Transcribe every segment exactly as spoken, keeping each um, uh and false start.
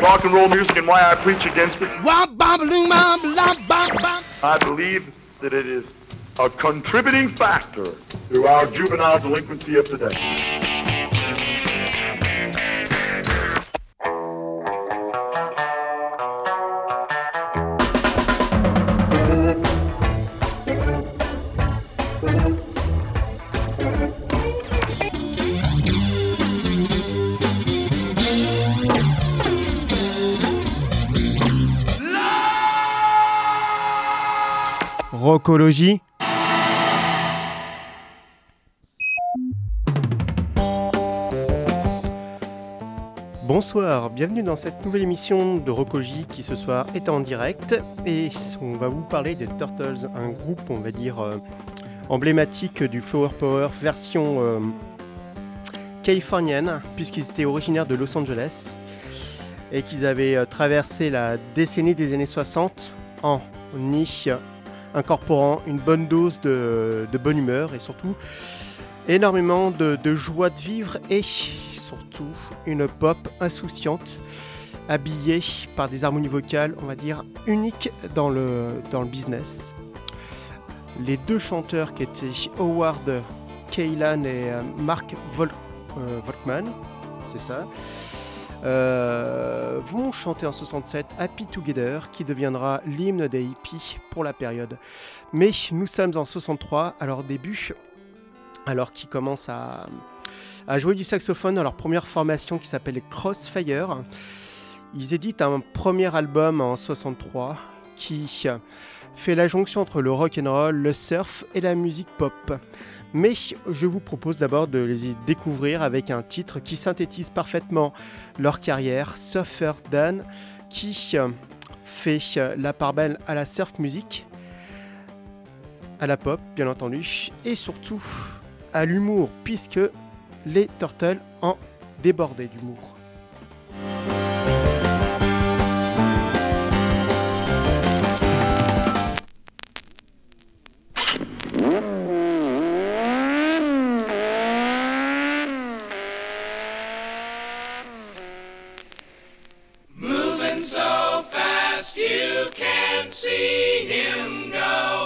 rock and roll music and why I preach against it. I believe that it is a contributing factor to our juvenile delinquency of today. Rockologie. Bonsoir, bienvenue dans cette nouvelle émission de Rockologie qui ce soir est en direct et on va vous parler des Turtles, un groupe on va dire euh, emblématique du Flower Power version euh, californienne puisqu'ils étaient originaires de Los Angeles et qu'ils avaient euh, traversé la décennie des années soixante en y incorporant une bonne dose de, de bonne humeur et surtout énormément de, de joie de vivre et surtout une pop insouciante habillée par des harmonies vocales, on va dire, uniques dans le, dans le business. Les deux chanteurs qui étaient Howard Kaylan et euh, Mark Vol- euh, Volkman, c'est ça, Euh, vont chanter en soixante-sept Happy Together qui deviendra l'hymne des hippies pour la période. Mais nous sommes en soixante-trois à leur début, alors qu'ils commencent à, à jouer du saxophone dans leur première formation qui s'appelle Crossfire. Ils éditent un premier album en soixante-trois qui fait la jonction entre le rock and roll, le surf et la musique pop. Mais je vous propose d'abord de les découvrir avec un titre qui synthétise parfaitement leur carrière, Surfer Dan, qui fait la part belle à la surf music, à la pop bien entendu, et surtout à l'humour, puisque les Turtles en débordaient d'humour. See him go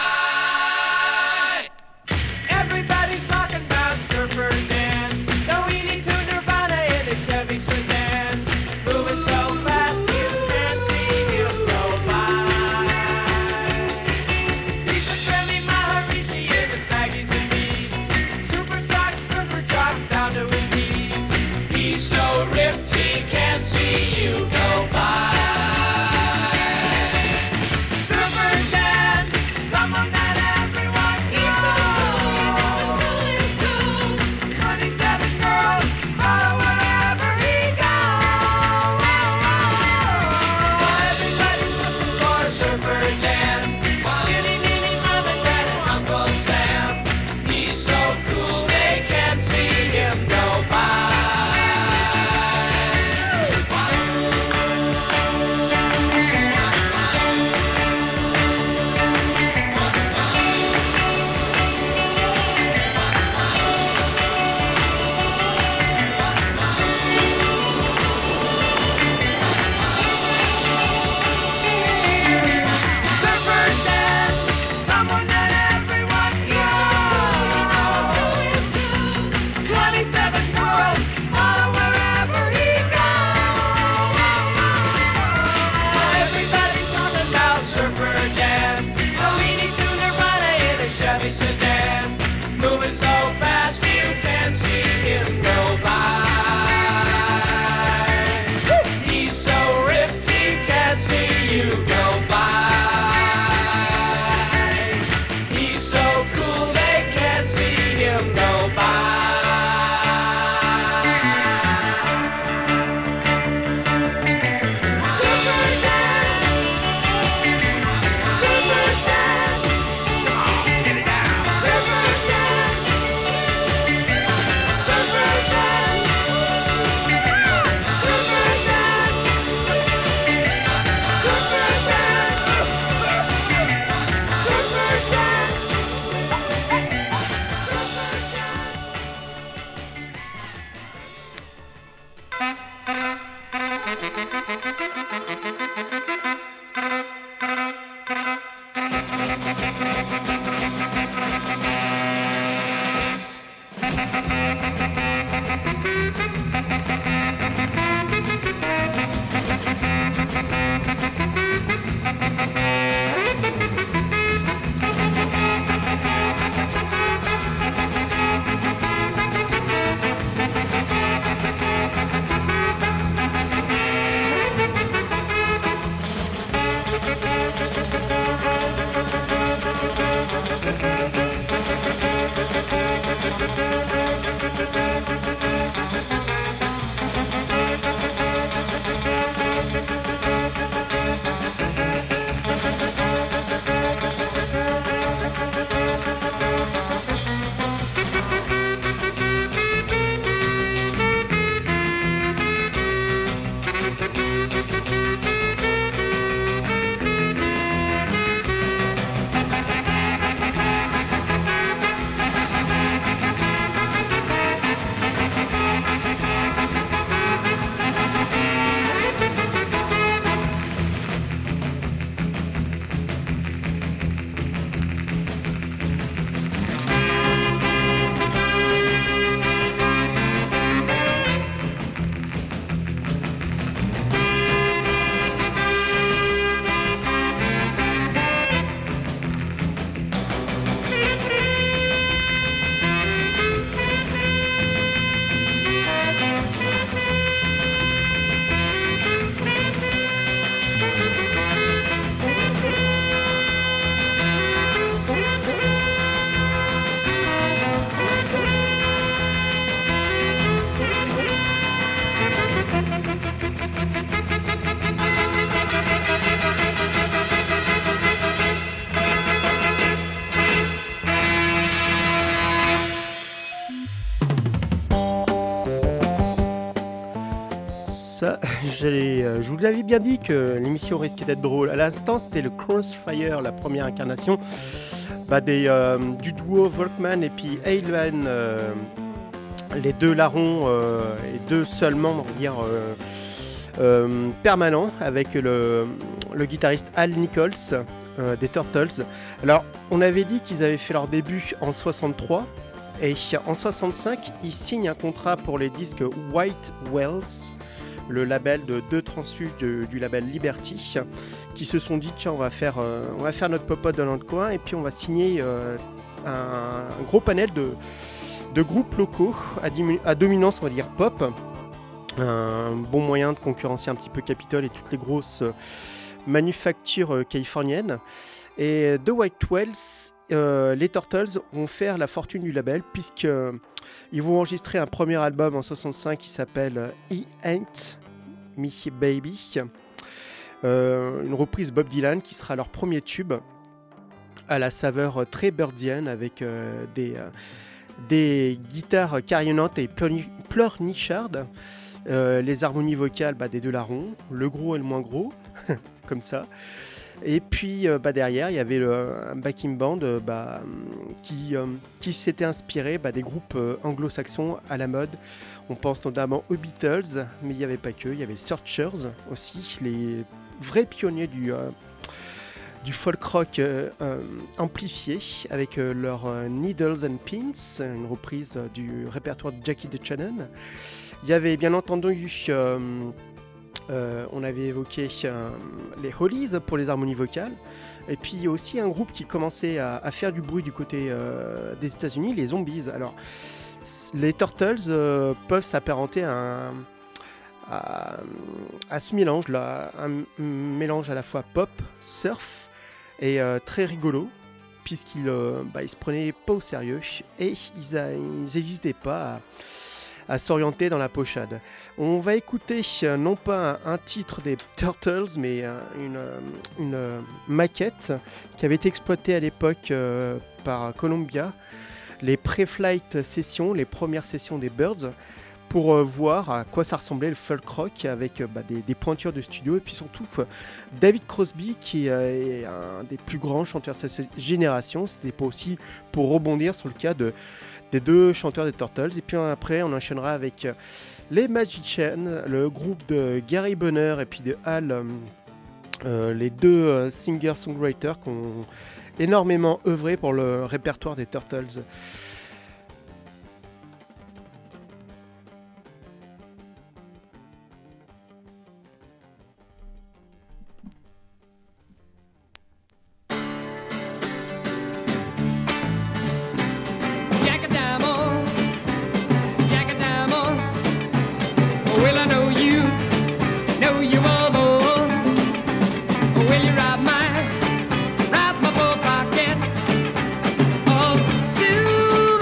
by. Everybody's talking about Surfer Dan, though he need to Nirvana in a Chevy. Ça, je vous l'avais bien dit que l'émission risquait d'être drôle. À l'instant, c'était le Crossfire, la première incarnation bah, des, euh, du duo Volkmann et puis Eileen, euh, les deux larrons euh, et deux seuls membres, dire, euh, euh, permanents, avec le, le guitariste Al Nichols euh, des Turtles. Alors, on avait dit qu'ils avaient fait leur début en soixante-trois. Et en soixante-cinq, ils signent un contrat pour les disques White Wells, le label de deux transfuges de, du label Liberty, qui se sont dit tiens on va faire, euh, on va faire notre popote dans notre coin et puis on va signer euh, un, un gros panel de, de groupes locaux à, dim- à dominance on va dire pop, un bon moyen de concurrencer un petit peu Capitol et toutes les grosses euh, manufactures euh, californiennes. Et The White Wells, euh, les Turtles vont faire la fortune du label puisque euh, ils vont enregistrer un premier album en soixante-cinq qui s'appelle He Ain't Me Baby, euh, une reprise Bob Dylan qui sera leur premier tube à la saveur très birdienne avec euh, des, euh, des guitares carillonnantes et pleurni- pleurnichardes, euh, les harmonies vocales bah, des deux larrons, le gros et le moins gros, comme ça. Et puis euh, bah, derrière, il y avait le, un backing band euh, bah, qui, euh, qui s'était inspiré bah, des groupes euh, anglo-saxons à la mode. On pense notamment aux Beatles, mais il n'y avait pas que, il y avait les Searchers aussi, les vrais pionniers du, euh, du folk rock euh, euh, amplifié avec euh, leur euh, Needles and Pins, une reprise euh, du répertoire de Jackie DeShannon. Il y avait bien entendu... Euh, Euh, on avait évoqué euh, les Hollies pour les harmonies vocales, et puis aussi un groupe qui commençait à, à faire du bruit du côté euh, des États-Unis, les Zombies. Alors, les Turtles euh, peuvent s'apparenter à, un, à, à ce mélange là, un, un mélange à la fois pop, surf et euh, très rigolo, puisqu'ils euh, bah, ils se prenaient pas au sérieux et ils n'hésitaient pas à à s'orienter dans la pochade. On va écouter euh, non pas un, un titre des Turtles, mais euh, une, euh, une euh, maquette qui avait été exploitée à l'époque euh, par Columbia, les pré-flight sessions, les premières sessions des Birds, pour euh, voir à quoi ça ressemblait le folk rock avec euh, bah, des, des pointures de studio, et puis surtout euh, David Crosby qui euh, est un des plus grands chanteurs de cette génération. C'était pas aussi pour rebondir sur le cas de des deux chanteurs des Turtles. Et puis après, on enchaînera avec euh, les Magicians, le groupe de Gary Bonner et puis de Al, euh, euh, les deux euh, singer-songwriters qui ont énormément œuvré pour le répertoire des Turtles. Oh,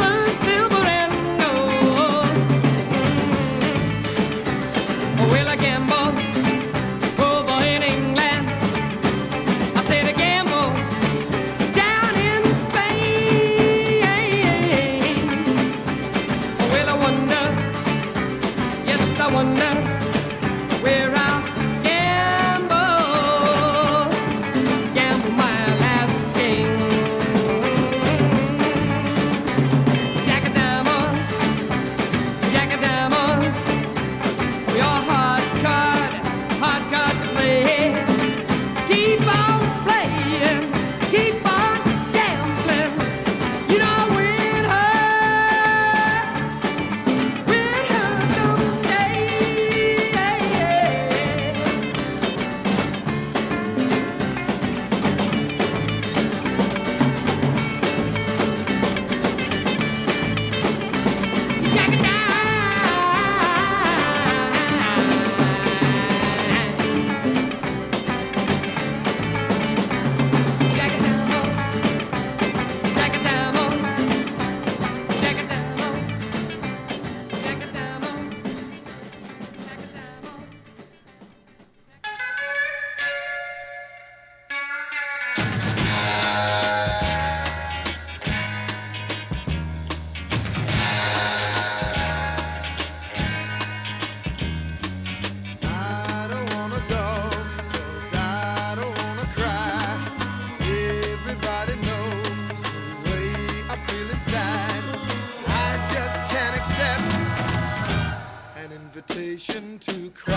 invitation to cry.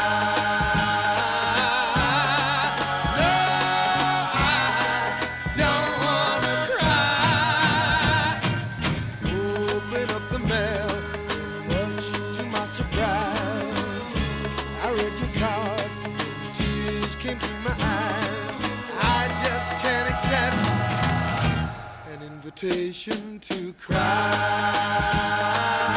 No, I don't wanna cry. Open up the mail, much to my surprise, I read your card, tears came to my eyes. I just can't accept an invitation to cry.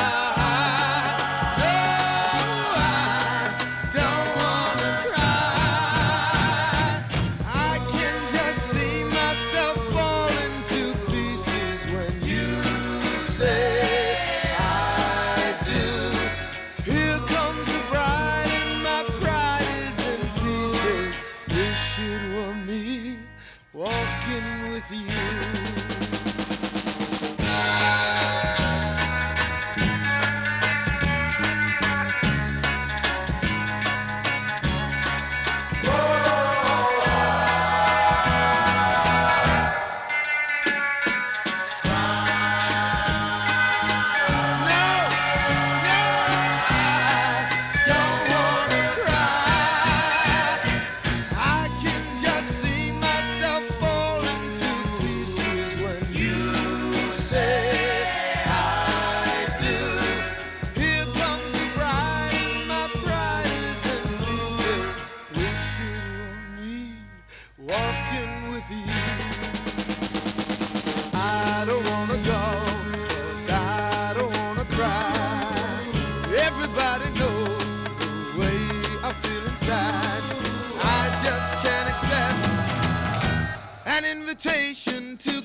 Invitation to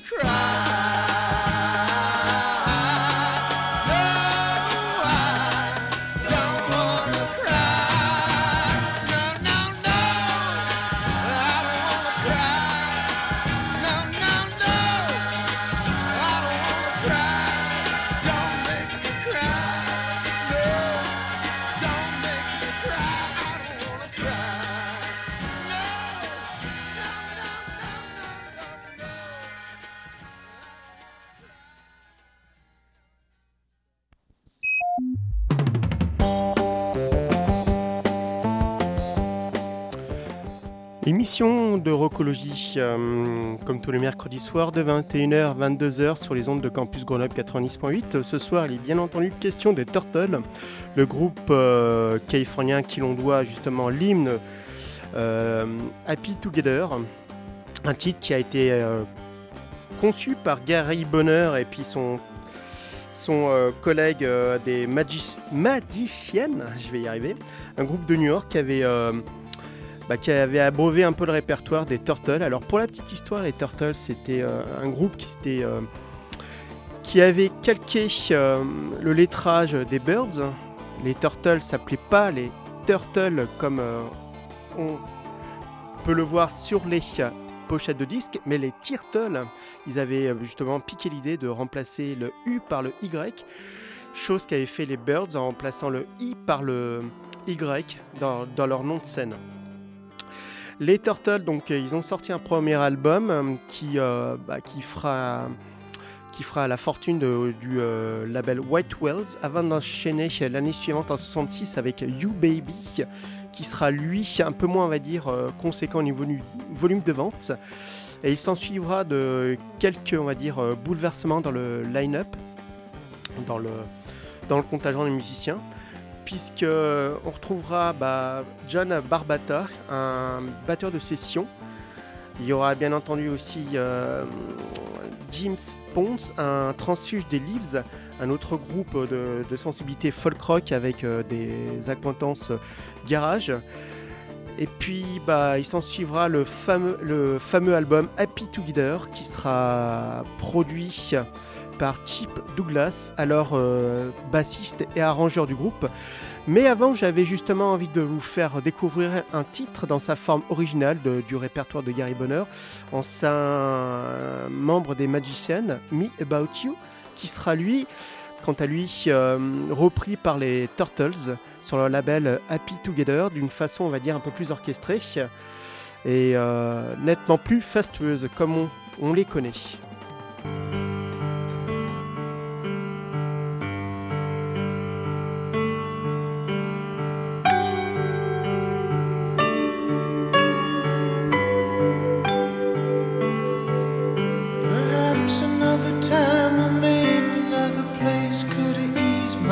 cry. Émission de Rockologie, euh, comme tous les mercredis soirs, de vingt et une heures à vingt-deux heures sur les ondes de Campus Grenoble quatre-vingt-dix point huit. Ce soir, il est bien entendu question des Turtles, le groupe euh, californien qui l'on doit justement l'hymne euh, Happy Together, un titre qui a été euh, conçu par Gary Bonner et puis son, son euh, collègue euh, des Magi- Magiciennes, je vais y arriver, un groupe de New York qui avait... Euh, Bah, qui avait abreuvé un peu le répertoire des Turtles. Alors pour la petite histoire, les Turtles c'était euh, un groupe qui, c'était, euh, qui avait calqué euh, le lettrage des Birds. Les Turtles s'appelaient pas les Turtles comme euh, on peut le voir sur les pochettes de disques, mais les Turtles. Ils avaient euh, justement piqué l'idée de remplacer le U par le Y, chose qu'avaient fait les Birds en remplaçant le I par le Y dans, dans leur nom de scène. Les Turtles, donc, ils ont sorti un premier album euh, qui, euh, bah, qui, fera, qui fera la fortune de, du euh, label White Wells avant d'enchaîner l'année suivante en soixante-six avec You Baby, qui sera lui un peu moins, on va dire, euh, conséquent au niveau du volume de vente. Et il s'en suivra de quelques, on va dire, euh, bouleversements dans le line-up, dans le, dans le contingent des musiciens. Puisqu'on retrouvera bah, John Barbata, un batteur de session. Il y aura bien entendu aussi euh, James Pons, un transfuge des Leaves, un autre groupe de, de sensibilité folk rock avec euh, des accointances garage. Et puis bah, il s'en suivra le fameux, le fameux album Happy Together qui sera produit par Chip Douglas, alors euh, bassiste et arrangeur du groupe. Mais avant, j'avais justement envie de vous faire découvrir un titre dans sa forme originale de, du répertoire de Gary Bonner, en un membre des Magicians, Me About You, qui sera lui, quant à lui, euh, repris par les Turtles sur leur label Happy Together, d'une façon, on va dire, un peu plus orchestrée et euh, nettement plus fastueuse, comme on, on les connaît.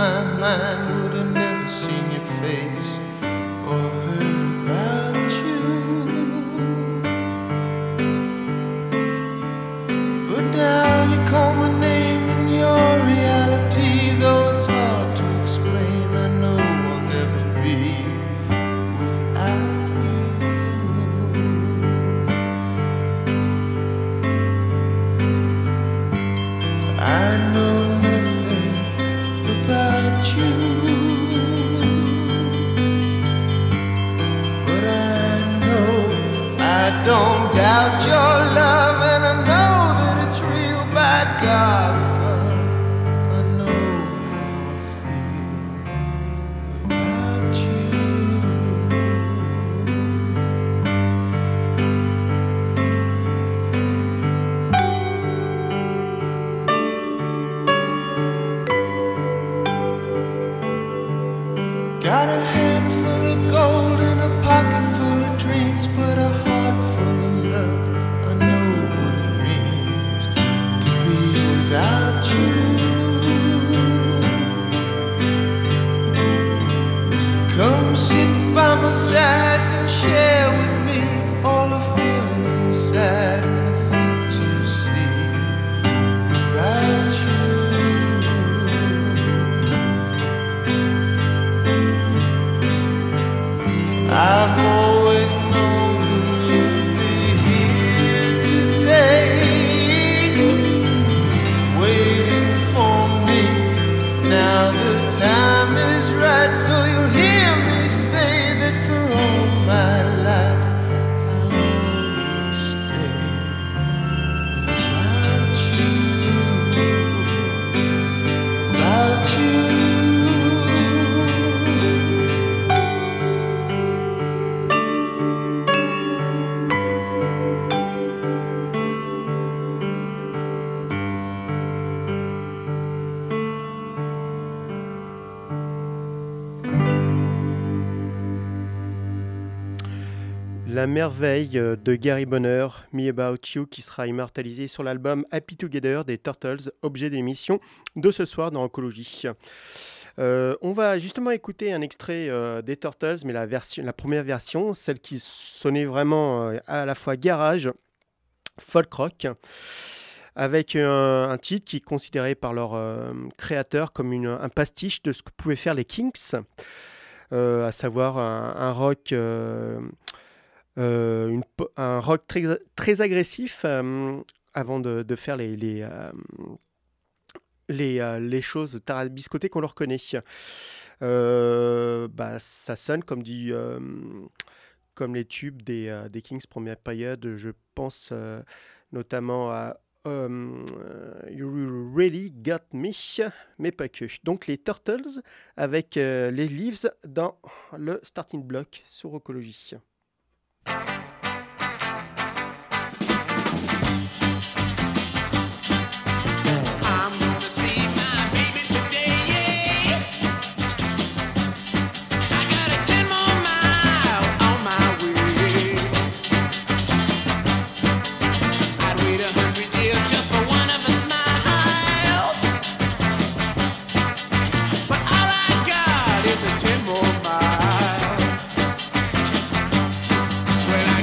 my mind would have never seen your face or heard about you. But now you call my name in your reality, though it's hard to explain. I know I'll never be without you. I know nothing about you, but I know I don't doubt your love, and I know that it's real by God above. I know how I feel about you. Got a handful of gold and a pocket full of dreams, but a heart full of love. I know what it means to be without you. Come sit by my side and share with me all the feeling and the sad and the things you see about you. I've always known you'd be here today, waiting for me. Now the time is right, so you'll hear me say that for all my life I'll always stay about you, about you. La merveille de Gary Bonner, Me About You, qui sera immortalisé sur l'album Happy Together des Turtles, objet de l'émission de ce soir dans Oncologie. Euh, on va justement écouter un extrait euh, des Turtles, mais la, version, la première version, celle qui sonnait vraiment euh, à la fois garage, folk rock, avec un, un titre qui est considéré par leur euh, créateur comme une, un pastiche de ce que pouvaient faire les Kinks, euh, à savoir un, un rock... Euh, Euh, une, un rock très, très agressif euh, avant de, de faire les, les, euh, les, euh, les choses tarabiscotées qu'on leur connaît. Euh, bah, ça sonne comme, du, euh, comme les tubes des, euh, des Kings première période. Je pense euh, notamment à um, You Really Got Me, mais pas que. Donc les Turtles avec euh, les Leaves dans le starting block sur Oncologie. Well, I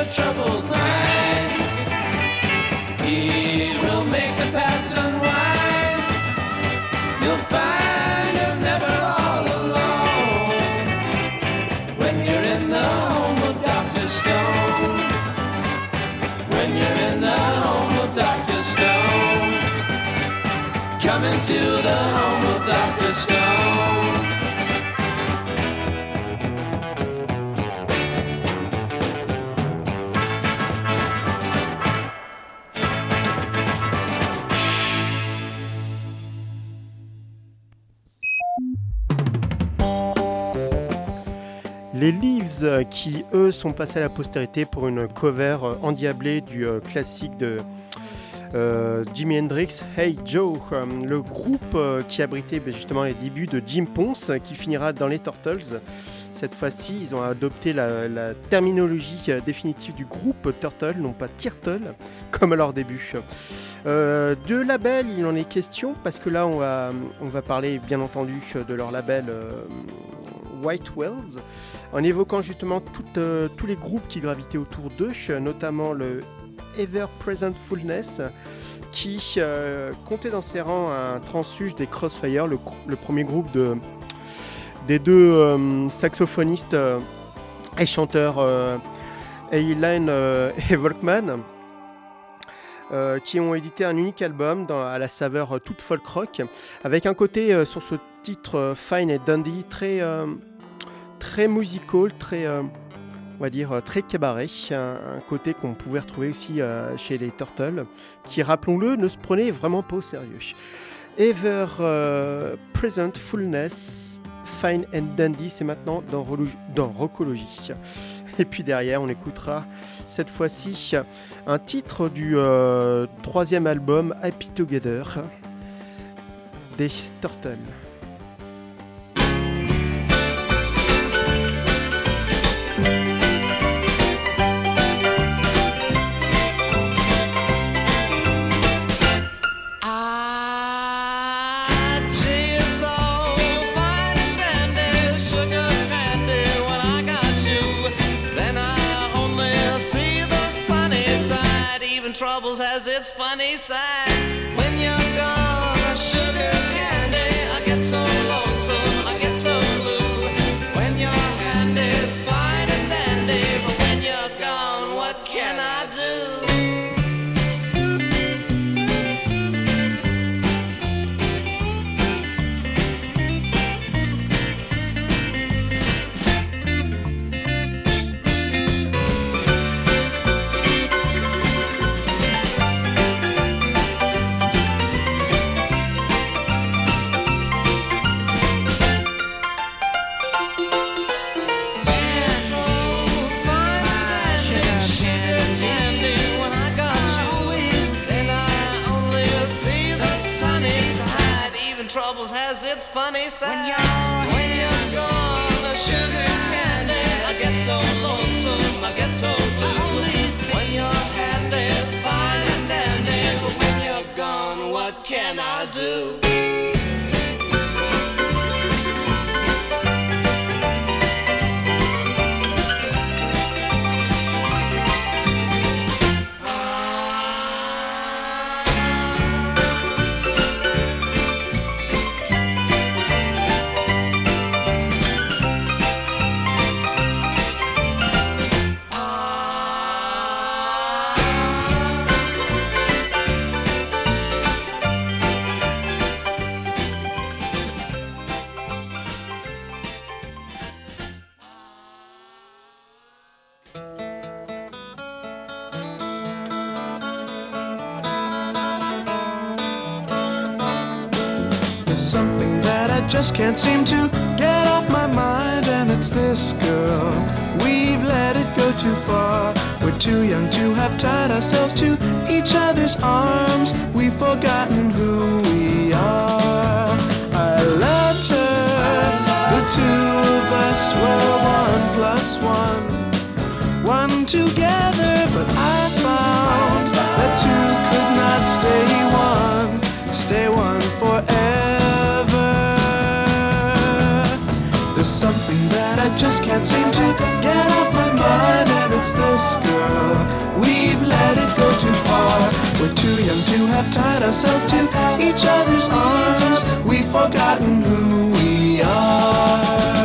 a troubled mind. He will make the paths unwind. You'll find you're never all alone when you're in the home of Doctor Stone. When you're in the home of Doctor Stone. Coming to the home of Doctor Stone. Les Leaves qui, eux, sont passés à la postérité pour une cover euh, endiablée du euh, classique de euh, Jimi Hendrix, Hey Joe, euh, le groupe euh, qui abritait ben, justement les débuts de Jim Ponce, qui finira dans les Turtles. Cette fois-ci, ils ont adopté la, la terminologie euh, définitive du groupe Turtle, non pas Turtle, comme à leur début. Euh, de label, il en est question, parce que là, on va, on va parler bien entendu de leur label euh, White Wells, en évoquant justement tout, euh, tous les groupes qui gravitaient autour d'eux, notamment le Ever Present Fullness, qui euh, comptait dans ses rangs un transfuge des Crossfire, le, le premier groupe de, des deux euh, saxophonistes euh, et chanteurs euh, Eileen euh, et Volkmann, euh, qui ont édité un unique album dans, à la saveur euh, toute folk rock, avec un côté euh, sur ce titre euh, Fine et Dandy très... Euh, très musical, très, euh, on va dire, très cabaret, un, un côté qu'on pouvait retrouver aussi euh, chez les Turtles, qui, rappelons-le, ne se prenait vraiment pas au sérieux. Ever euh, Present Fullness, Fine and Dandy, c'est maintenant dans, Relo- dans Rockology. Et puis derrière, on écoutera cette fois-ci un titre du euh, troisième album Happy Together des Turtles. Troubles has its funny side. When you're gone, sugar candy, I get so lonesome, I get so blue. When you're handy, it's fine and dandy, but when you're gone, what can I do? Troubles has its funny side. When you're, when you're gone, sugar candy, I get so lonesome, I get so blue. When you're handy, it's fine and dandy, but when you're gone, what can I do? Something that I just can't seem to get off my mind, and it's this girl. We've let it go too far. We're too young to have tied ourselves to each other's arms. We've forgotten who we are. I loved her. The two of us were one plus one, one together, but I found that two could not stay one, stay one forever. The something that I just can't seem to get off my mind, and it's this girl. We've let it go too far. We're too young to have tied ourselves to each other's arms. We've forgotten who we are.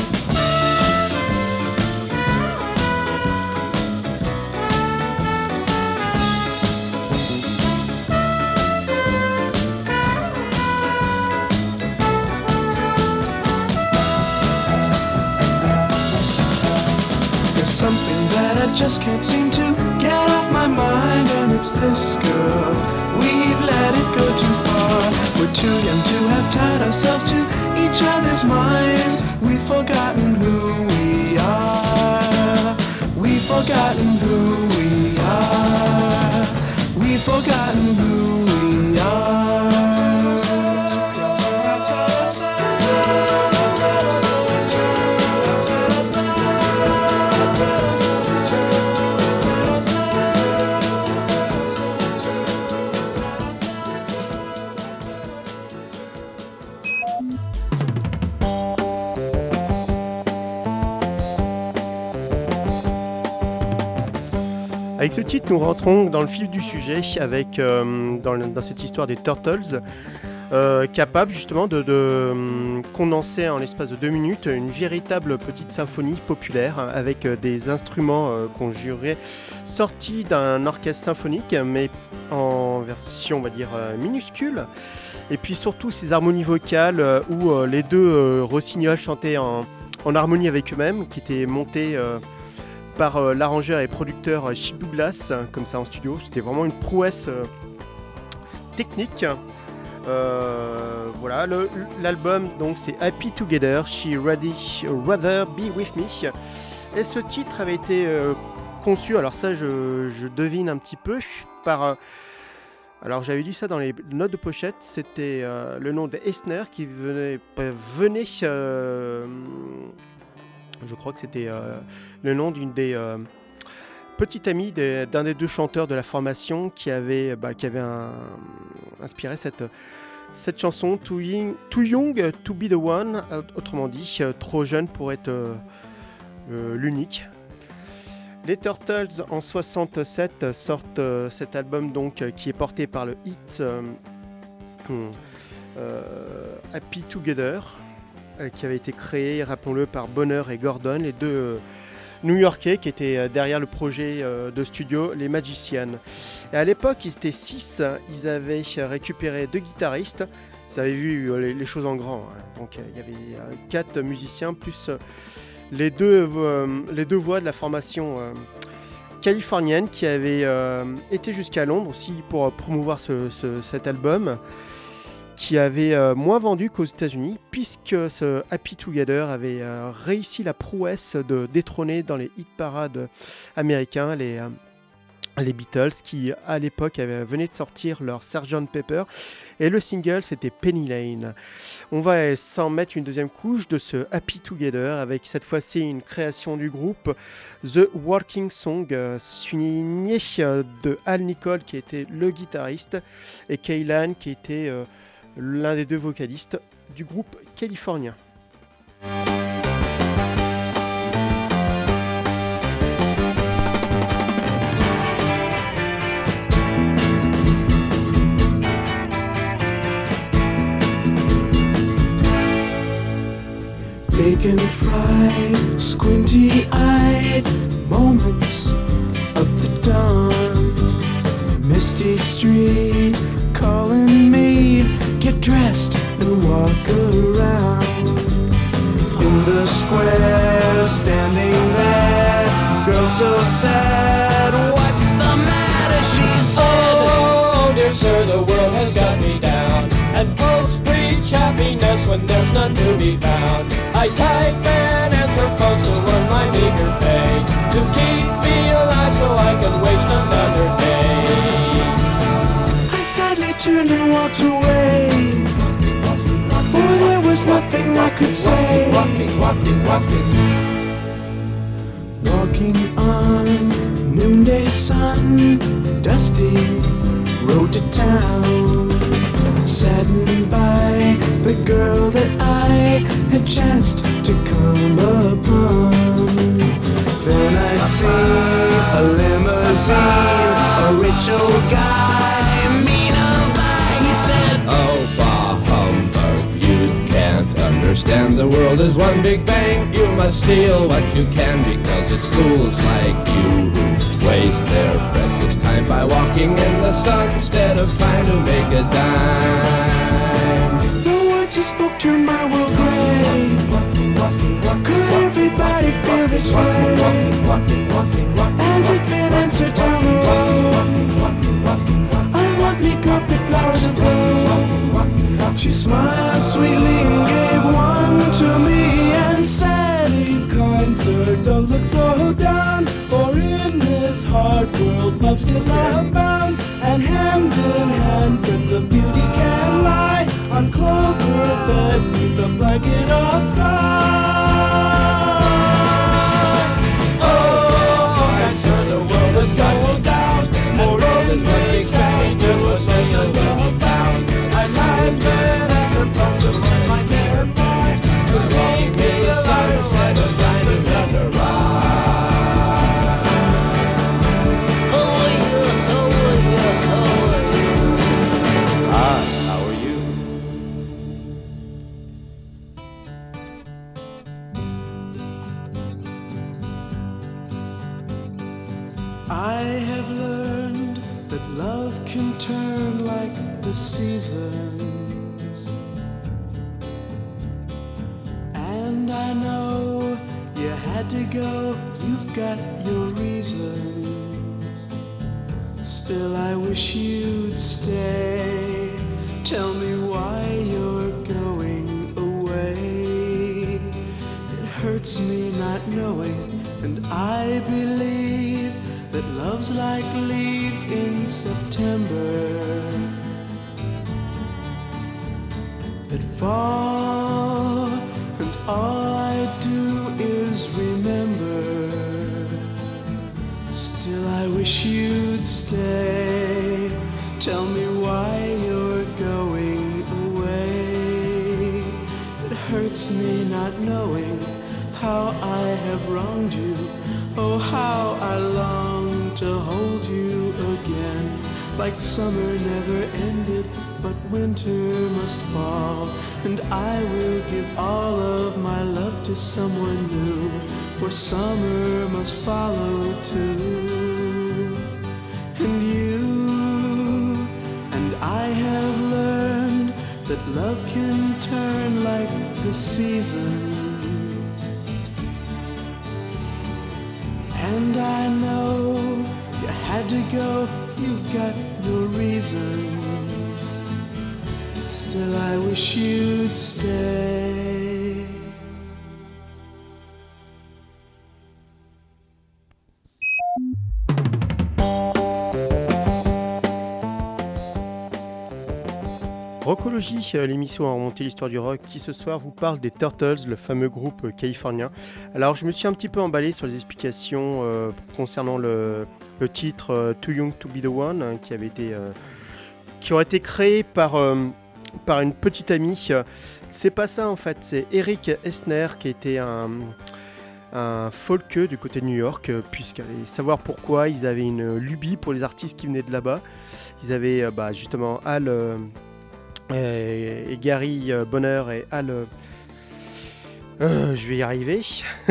Something that I just can't seem to get off my mind, and it's this girl. We've let it go too far. We're too young to have tied ourselves to each other's minds. We've forgotten who we are. We've forgotten who we are. We've forgotten who we are. Avec ce titre, nous rentrons dans le fil du sujet avec, euh, dans, le, dans cette histoire des Turtles, euh, capable justement de, de euh, condenser en l'espace de deux minutes une véritable petite symphonie populaire avec euh, des instruments euh, conjurés sortis d'un orchestre symphonique, mais en version, on va dire, euh, minuscule. Et puis surtout ces harmonies vocales euh, où euh, les deux euh, rossignols chantaient en, en harmonie avec eux-mêmes, qui étaient montés euh, par euh, l'arrangeur et producteur euh, Chip Douglas, hein, comme ça en studio. C'était vraiment une prouesse euh, technique. Euh, voilà, le, l'album donc c'est Happy Together, She Ready Rather Be With Me. Et ce titre avait été euh, conçu, alors ça je, je devine un petit peu, par... Euh, alors j'avais lu ça dans les notes de pochette, c'était euh, le nom d'Eisner qui venait... venait euh, je crois que c'était euh, le nom d'une des euh, petites amies des, d'un des deux chanteurs de la formation qui avait, bah, qui avait un, inspiré cette, cette chanson Too Young, Too Young to Be the One, autrement dit, euh, trop jeune pour être euh, euh, l'unique. Les Turtles en soixante-sept sortent euh, cet album donc, euh, qui est porté par le hit euh, euh, Happy Together, qui avait été créé, rappelons-le, par Bonner et Gordon, les deux euh, New-Yorkais qui étaient euh, derrière le projet euh, de studio Les Magicians. Et à l'époque, ils étaient six, ils avaient récupéré deux guitaristes, ils avaient vu euh, les, les choses en grand. Hein. Donc euh, il y avait euh, quatre musiciens, plus euh, les, deux, euh, les deux voix de la formation euh, californienne qui avaient euh, été jusqu'à Londres aussi pour euh, promouvoir ce, ce, cet album, qui avait euh, moins vendu qu'aux États-Unis, puisque ce Happy Together avait euh, réussi la prouesse de détrôner dans les hit parades américains les, euh, les Beatles, qui à l'époque avaient, venaient de sortir leur sergeant Pepper, et le single c'était Penny Lane. On va s'en mettre une deuxième couche de ce Happy Together, avec cette fois-ci une création du groupe The Walking Song, euh, signé euh, de Al Nicol qui était le guitariste, et Kaylan qui était... Euh, l'un des deux vocalistes du groupe californien. Big and fried, squinty-eyed moments of the dawn, misty street calling me. Get dressed and walk around. In the square, standing there, girl so sad. What's the matter? She said, oh, dear sir, the world has got me down, and folks preach happiness when there's none to be found. I type and answer folks to earn my meager pay, to keep me alive so I can waste another day. Sadly turned and walked away. Oh, there was nothing I could say. Walking, walking, walking, walking on noonday sun, dusty road to town, saddened by the girl that I had chanced to come understand the world is one big bang. You must steal what you can because it's fools like you who waste their precious time by walking in the sun instead of trying to make a dime. The words you spoke turned my world gray. Could everybody feel this way? As if an answer down the road, unlovely carpet flowers of gold. She smiled sweetly and gave one to me and said, Please, kind sir, don't look so down, for in this hard world love still abounds, and hand in hand friends of beauty can lie on clover beds neath the blanket of sky. Oh, kind sir, the world has gone down, and roses may exchange just what they will have found. I might been at her from the one my dear boy, to leave me alone instead of trying to let her ride. Oh, yeah, oh, yeah, oh, yeah. Hi, how are you? I have learned that love can turn like the seasons, and I know you had to go, you've got your reasons. Still I wish you'd stay, tell me why you're going away. It hurts me not knowing, and I believe that love's like leaves in September that fall, and all I do is remember. Still I wish you'd stay, tell me why you're going away. It hurts me not knowing how I have wronged you. Oh, how I long to hold you again, like summer never ended, but winter must fall, and I will give all of my love to someone new, for summer must follow too. And you and I have learned that love can turn like the seasons. And I know you had to go, you've got your reasons. Still I wish you'd stay. Rockologie, l'émission à remonter l'histoire du rock, qui ce soir vous parle des Turtles, le fameux groupe californien. Alors je me suis un petit peu emballé sur les explications euh, concernant le, le titre euh, Too Young to Be the One, hein, qui avait été, euh, qui aurait été créé par euh, par une petite amie. C'est pas ça en fait, c'est Eric Esner qui était un un folkeux du côté de New York, puisqu'allez savoir pourquoi, ils avaient une lubie pour les artistes qui venaient de là-bas. Ils avaient euh, bah, justement Al euh, et, et Gary Bonner et Al euh, euh, je vais y arriver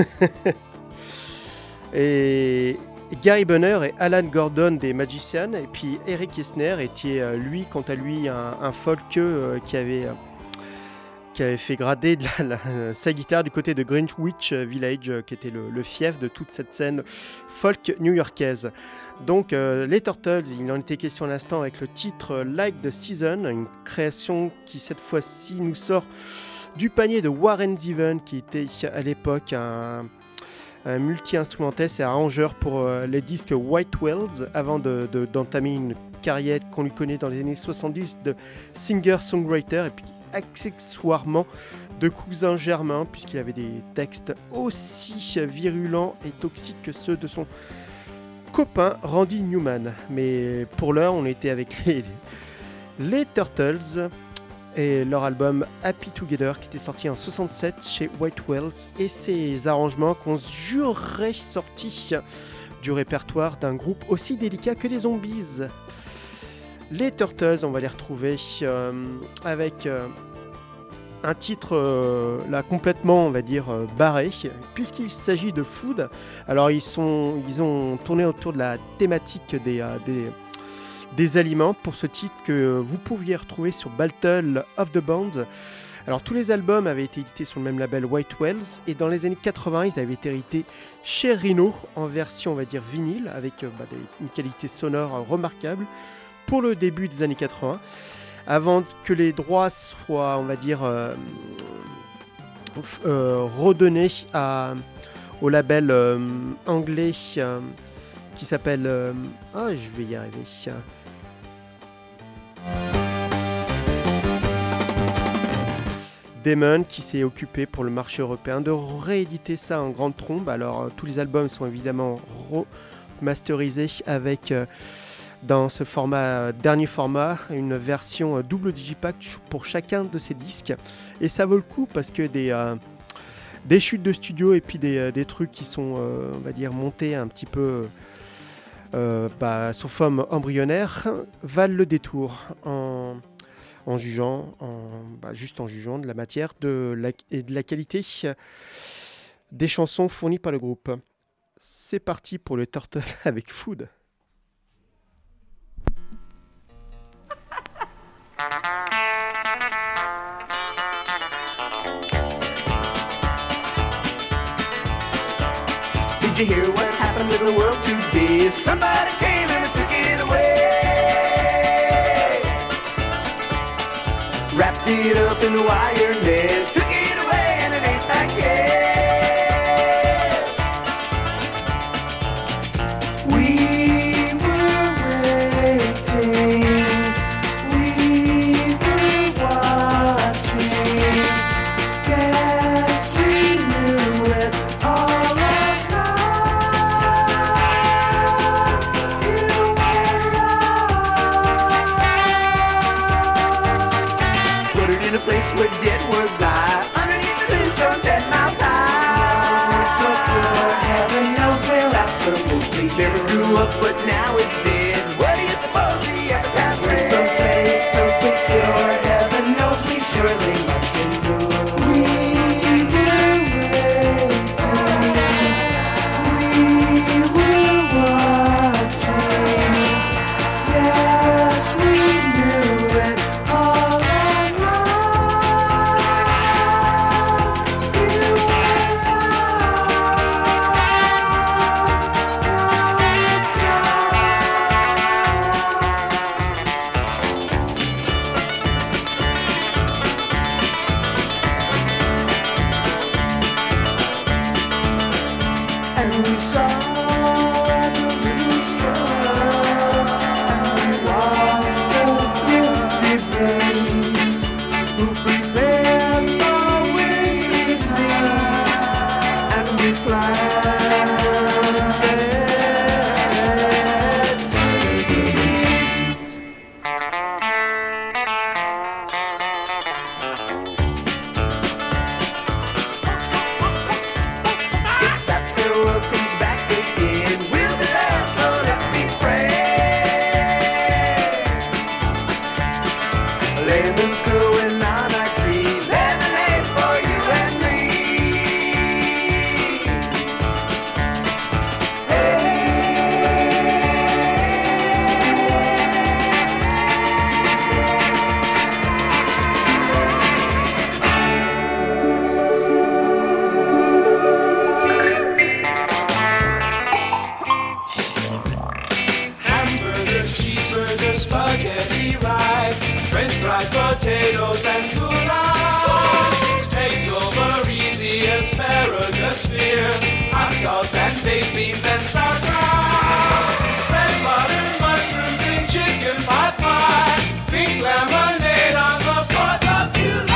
et Gary Bonner et Alan Gordon des Magicians, et puis Eric Esner était euh, lui quant à lui un, un folkeux euh, qui avait euh, qui avait fait grader de la, la, sa guitare du côté de Greenwich Village, qui était le, le fief de toute cette scène folk new-yorkaise. Donc euh, les Turtles, il en était question à l'instant avec le titre Like the Season, une création qui cette fois-ci nous sort du panier de Warren Zevon, qui était à l'époque un, un multi-instrumentiste et arrangeur pour euh, les disques White Wells, avant de, de, d'entamer une carrière qu'on lui connaît dans les années soixante-dix de singer-songwriter, et puis accessoirement de cousin germain, puisqu'il avait des textes aussi virulents et toxiques que ceux de son copain Randy Newman. Mais pour l'heure, on était avec les, les Turtles et leur album Happy Together qui était sorti en soixante-sept chez White Wells, et ces arrangements qu'on se jurerait sortis du répertoire d'un groupe aussi délicat que les Zombies. Les Turtles, on va les retrouver euh, avec euh, un titre euh, là complètement, on va dire, euh, barré, puisqu'il s'agit de Food. Alors ils, sont, ils ont tourné autour de la thématique des, euh, des, des aliments pour ce titre que vous pouviez retrouver sur Battle of the Band. Alors tous les albums avaient été édités sur le même label White Wells, et dans les années quatre-vingts ils avaient été édités chez Rhino en version, on va dire, vinyle, avec euh, bah, des, une qualité sonore euh, remarquable pour le début des années quatre-vingts. Avant que les droits soient, on va dire, euh, euh, redonnés à, au label euh, anglais euh, qui s'appelle... Euh, ah, je vais y arriver. Damon, qui s'est occupé pour le marché européen de rééditer ça en grande trombe. Alors, euh, tous les albums sont évidemment remasterisés avec... Euh, dans ce format, dernier format, une version double digipack pour chacun de ces disques. Et ça vaut le coup parce que des, euh, des chutes de studio et puis des, des trucs qui sont, euh, on va dire, montés un petit peu euh, bah, sous forme embryonnaire valent le détour en, en jugeant, en, bah, juste en jugeant de la matière de la, et de la qualité des chansons fournies par le groupe. C'est parti pour le Turtle avec Food. Did you hear what happened to the world today? Somebody came and took it away. Wrapped it up in a wire net, took it away and it ain't back yet. We were waiting, we were watching. Guess we knew it all along. You were right. Put it in a place where dead words lie, underneath the tombstone ten miles high. We're so pure, heaven knows we're absolutely sure. Never grew up, but now it's dead. What do you suppose the epitaph read? We're so safe, so secure, heaven knows we surely must endure. We were waiting, we were watching. Yes, we knew it all along. You were and we saw the little stars, and we watched the thrifty brains who prepared for winter's needs, and we planted seeds. If that the world comes back again, we'll be there, so let's be friends. Lemons growing on our tree, lemonade for you and me. Hamburgers, cheeseburgers, spaghetti, rice, French fried potatoes and goulash, eggs over easy, asparagus spears, hot dogs and baked beans and sauerkraut, red butter, mushrooms and chicken pot pie, pink lemonade on the fourth of July.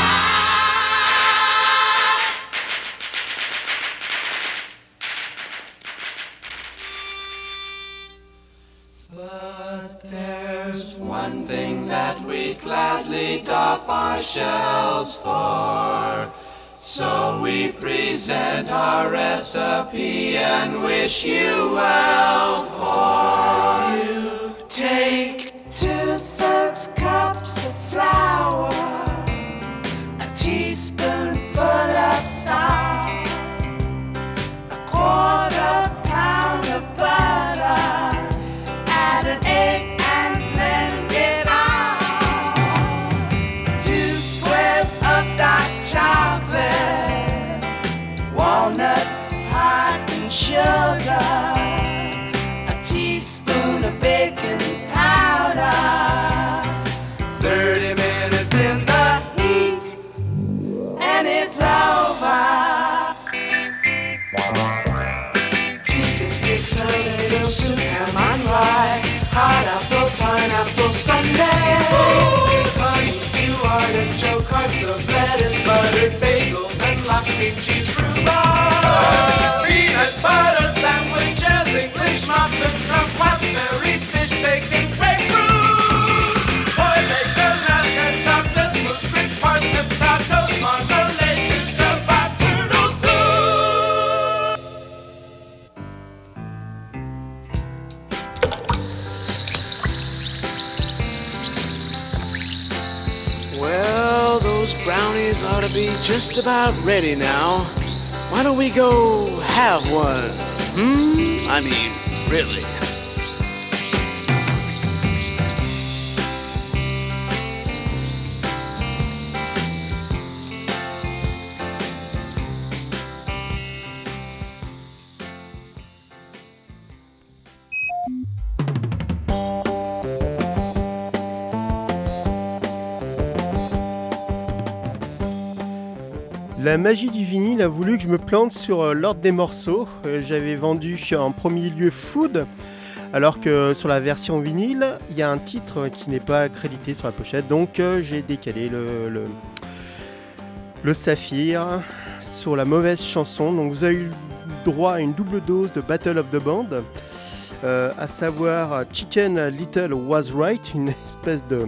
But there's one thing that we'd gladly doff our shells for. So we present our recipe and wish you well for. You take two-thirds cups of flour and teaspoonful of salt, a quarter pound of butter, add an egg and blend it all. Two squares of dark chocolate, walnuts, pine and sugar, a teaspoon of baking powder, thirty minutes in the heat, and it's over. Chicken sticks, tomato soup, ham on rye, hot apple, pineapple sundae, honey, few artichoke, hearts of lettuce, buttered bagels, and lox cream cheese rhubarb, peanut butter sandwiches, English muffins, from blackberries, fish bacon, grapefruit, boiled eggs, Alaska chocolate, mousse, rich parsnips, tacos, marmalade, kebab, turtle soup. Well, those brownies ought to be just about ready now. Why don't we go have one? Hmm? I mean, really. La magie du vinyle a voulu que je me plante sur euh, l'ordre des morceaux. Euh, j'avais vendu en premier lieu Food, alors que sur la version vinyle, il y a un titre qui n'est pas crédité sur la pochette, donc euh, j'ai décalé le, le, le Saphir sur la mauvaise chanson. Donc vous avez eu droit à une double dose de Battle of the Band, euh, à savoir Chicken Little Was Right, une espèce de...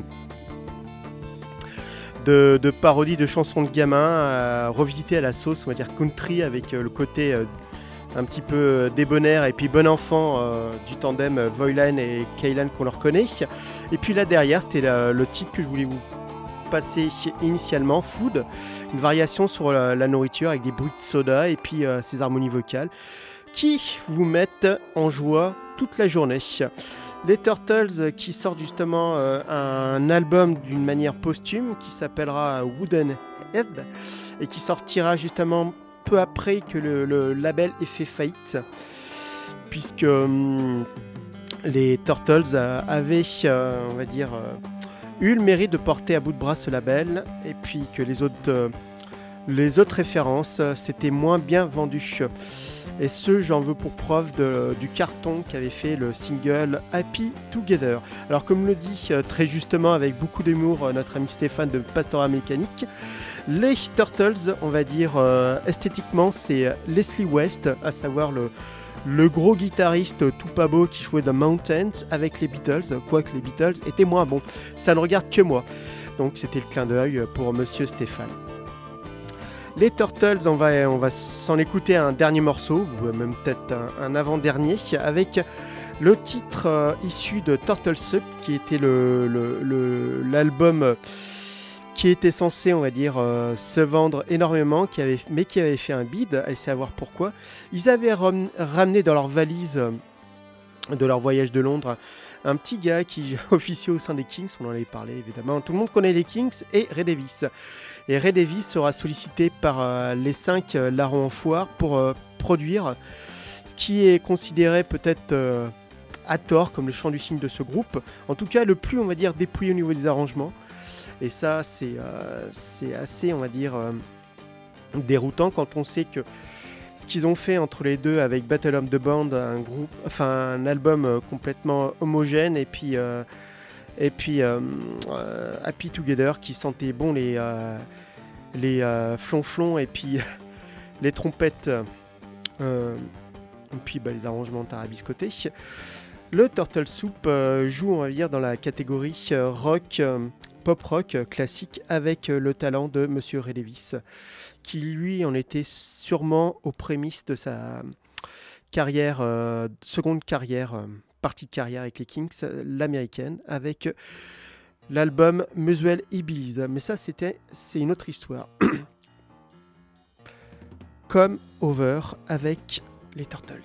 De, de parodie de chansons de gamins euh, revisitées à la sauce, on va dire country, avec euh, le côté euh, un petit peu euh, débonnaire et puis bon enfant euh, du tandem euh, Voilan et Kaylan qu'on leur connaît. Et puis là derrière, c'était la, le titre que je voulais vous passer initialement, Food, une variation sur la, la nourriture avec des bruits de soda et puis euh, ces harmonies vocales qui vous mettent en joie toute la journée. Les Turtles qui sortent justement euh, un album d'une manière posthume qui s'appellera Wooden Head et qui sortira justement peu après que le, le label ait fait faillite, puisque hum, les Turtles euh, avaient, euh, on va dire, euh, eu le mérite de porter à bout de bras ce label, et puis que les autres, euh, les autres références euh, s'étaient moins bien vendues. Et ce, j'en veux pour preuve de, du carton qu'avait fait le single Happy Together. Alors comme le dit euh, très justement avec beaucoup d'humour euh, notre ami Stéphane de Pastora Mécanique, les Turtles, on va dire euh, esthétiquement, c'est Leslie West, à savoir le, le gros guitariste tout pas beau qui jouait The Mountains avec les Beatles, quoique les Beatles étaient moins bons. Ça ne regarde que moi. Donc c'était le clin d'œil pour Monsieur Stéphane. Les Turtles, on va, on va s'en écouter un dernier morceau, ou même peut-être un, un avant-dernier, avec le titre euh, issu de Turtle Soup, qui était le, le, le, l'album euh, qui était censé, on va dire, euh, se vendre énormément, qui avait, mais qui avait fait un bid, allez savoir pourquoi. Ils avaient ram- ramené dans leur valise euh, de leur voyage de Londres un petit gars qui officiait au sein des Kings, on en avait parlé évidemment, tout le monde connaît les Kings, et Ray Davies. Et Ray Davies sera sollicité par euh, les cinq euh, larrons en foire pour euh, produire ce qui est considéré peut-être euh, à tort comme le chant du cygne de ce groupe. En tout cas, le plus, on va dire, dépouillé au niveau des arrangements. Et ça, c'est, euh, c'est assez, on va dire, euh, déroutant quand on sait que ce qu'ils ont fait entre les deux avec Battle of the Band, un groupe, enfin un album euh, complètement homogène, et puis euh, et puis euh, euh, Happy Together qui sentait bon les euh, les euh, flonflons et puis les trompettes euh, et puis bah, les arrangements tarabiscotés. Le Turtle Soup euh, joue, on va dire, dans la catégorie euh, rock, euh, pop rock euh, classique, avec euh, le talent de Monsieur Ray Davies, qui lui en était sûrement aux prémices de sa carrière, euh, seconde carrière, euh, partie de carrière avec les Kings, euh, l'américaine, avec l'album Muswell Iblis. Mais ça, c'était, c'est une autre histoire. Come Over avec les Turtles.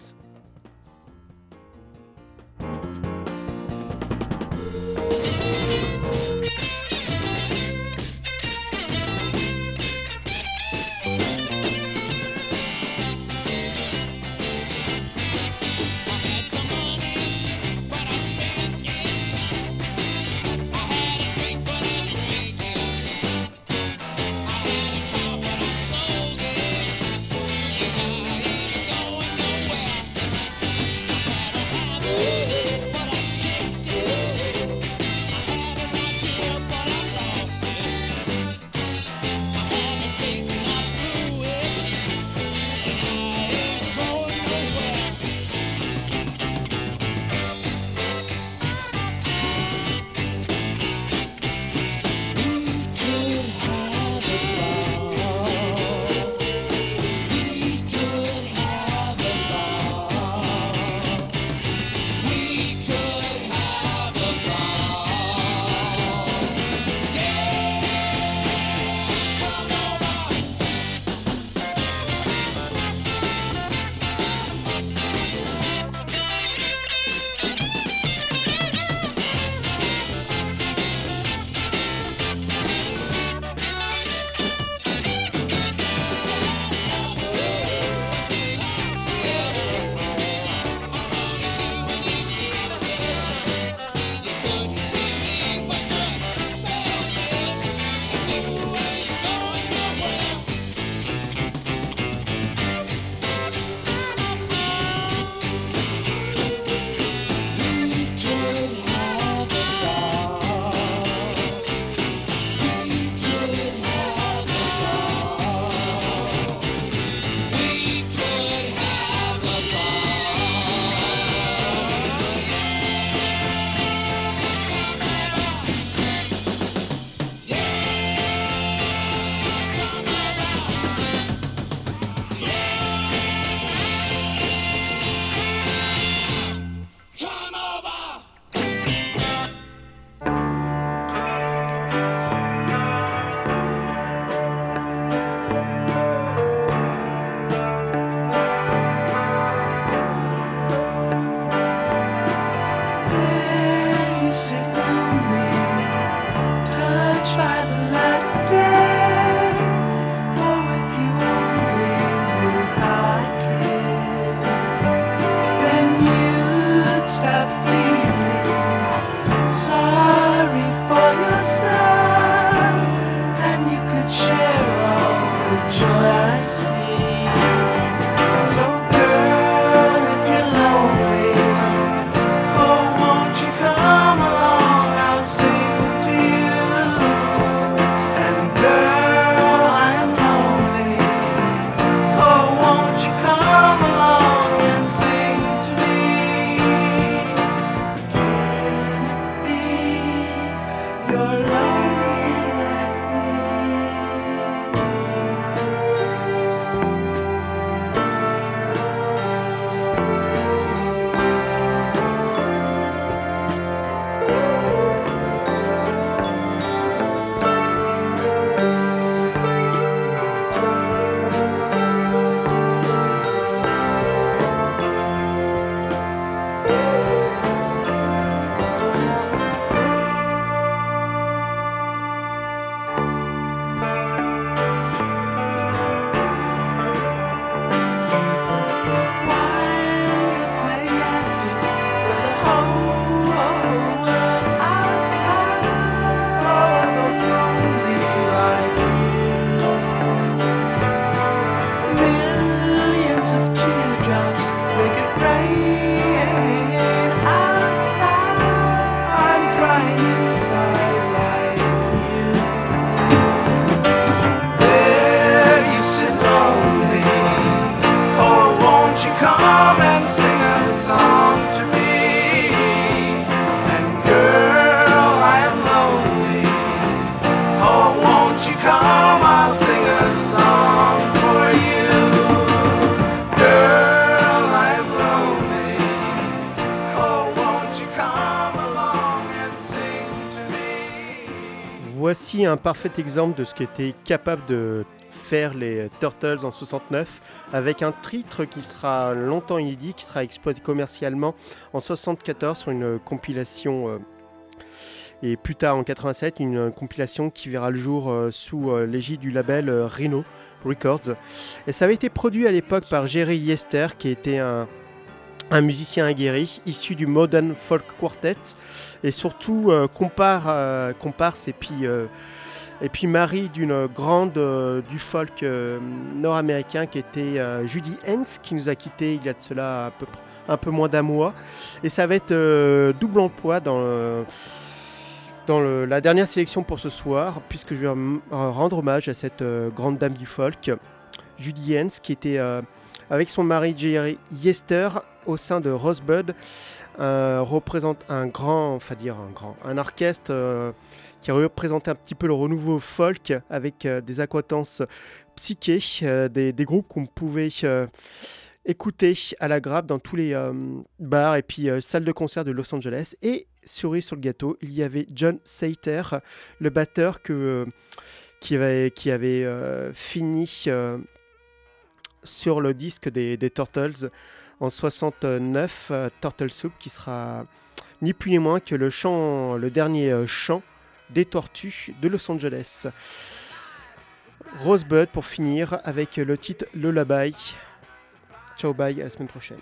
voici un parfait exemple de ce qu'étaient capables de faire les Turtles en soixante-neuf, avec un titre qui sera longtemps inédit, qui sera exploité commercialement en soixante-quatorze sur une compilation, euh, et plus tard en quatre-vingt-sept, une compilation qui verra le jour euh, sous euh, l'égide du label euh, Rhino Records. Et ça avait été produit à l'époque par Jerry Yester, qui était un, un musicien aguerri, issu du Modern Folk Quartet, et surtout euh, compare, euh, comparse et puis... Euh, Et puis Marie d'une grande euh, du folk euh, nord-américain qui était euh, Judy Hens, qui nous a quittés il y a de cela un peu, un peu moins d'un mois. Et ça va être euh, double emploi dans, euh, dans le, la dernière sélection pour ce soir, puisque je vais m- rendre hommage à cette euh, grande dame du folk, Judy Hens, qui était euh, avec son mari Jerry Yester au sein de Rosebud, euh, représente un grand, enfin dire un grand, un orchestre euh, qui représentait un petit peu le renouveau folk avec euh, des accointances psyché, euh, des, des groupes qu'on pouvait euh, écouter à la grappe dans tous les euh, bars et puis euh, salles de concert de Los Angeles. Et cerise sur le gâteau, il y avait John Sater, le batteur que, euh, qui avait, qui avait euh, fini euh, sur le disque des, des Turtles en soixante-neuf, euh, Turtle Soup, qui sera ni plus ni moins que le, chant, le dernier euh, chant des Tortues de Los Angeles. Rosebud pour finir avec le titre Lullaby. Ciao, bye, à la semaine prochaine.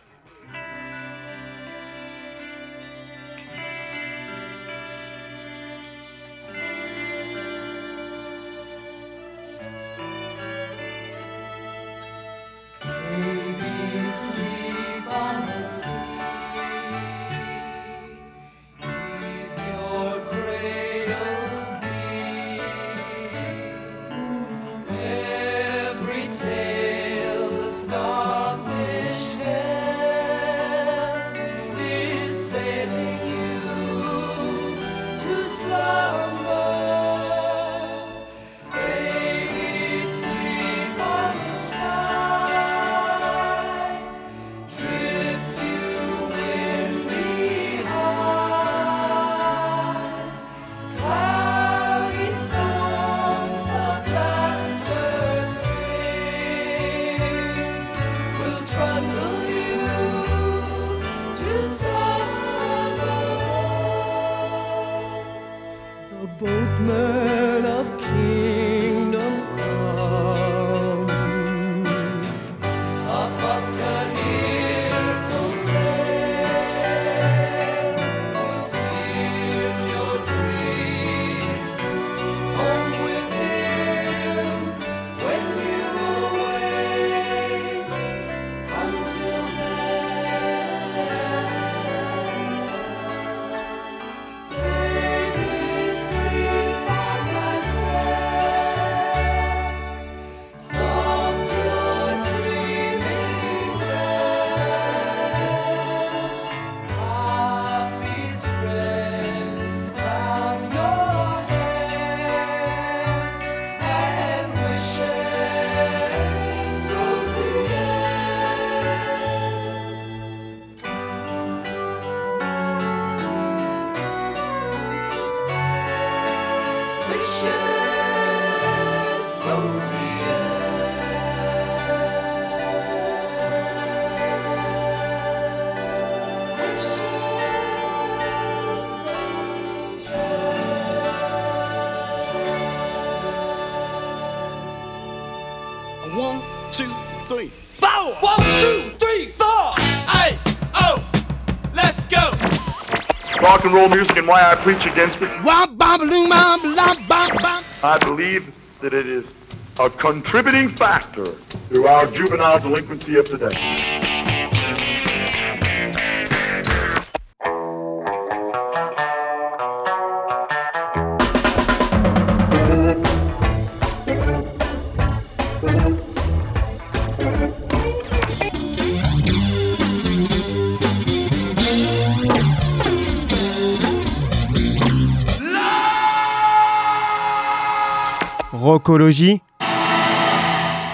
One, two, three, four! One, two, three, four! Hey, oh, let's go! Rock and roll music and why I preach against it. I believe that it is a contributing factor to our juvenile delinquency of today. Rockologie.